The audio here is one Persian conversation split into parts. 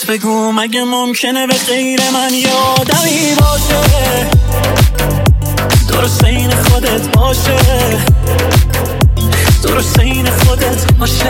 بگو مگه ممکنه به غیر من یه آدمی باشه درست این خودت باشه درست این خودت باشه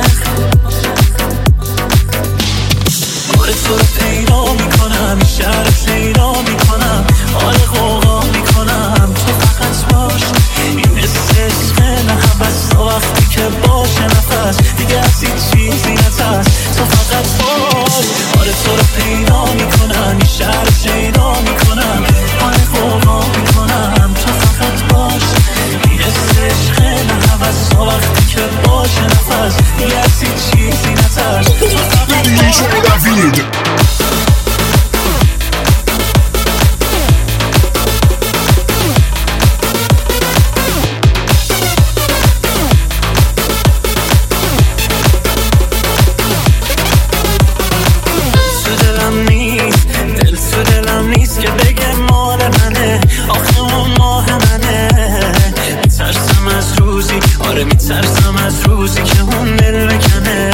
آره تو رو پیدا میکنم این شهر پیدا میکنم آره غوغا میکنم تو فقط باش این عشق نه حوث تا وقتی که باشه نفس دیگه از این چیزی نترس تو فقط باش آره تو رو پیدا میکنم این شهر پیدا میکنم آره غوغا میکنم تو فقط باش این عشق نه حوث تا وقتی که باشه نفس دیگه از این چیزی نترس تو فقط باش که بگه مال منه آخه اون ماه منه میترسم از روزی آره میترسم از روزی که اون دل بکنه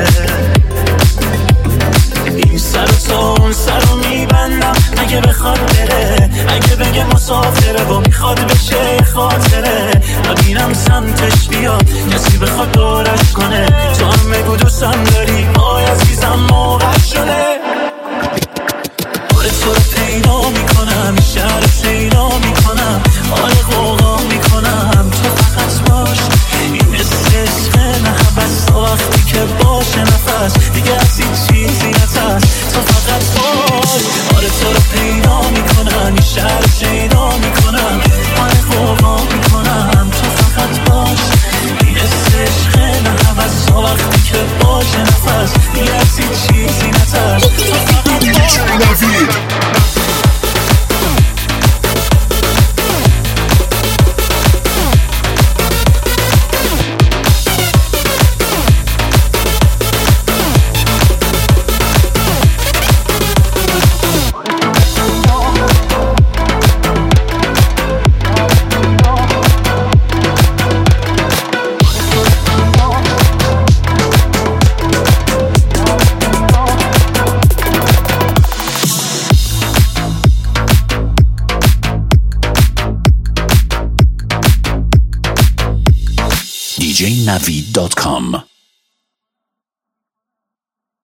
این سر و تا اون سر رو میبندم اگه بخواد بره اگه بگه مسافره و میخواد بشه خاطره نبینم سمتش بیاد کسی بخواد دورش کنه تو هم بگو دوستم داری آی عزیزم موقع شده آره تو رو پیدا میکنم این شهر پیدا میکنم آره غوغا میکنم تو فقط باش این عشق نه حوث تا وقتی که باشه نفس دیگه از این چیزی نترس تو فقط باش آره تو رو پیدا میکنم این شهر پیدا میکنم آره غوغا میکنم تو فقط باش این عشق نه حوث تا وقتی که باشه نفس دیگه از این چیزی نترس تو فقط باش djnavid.com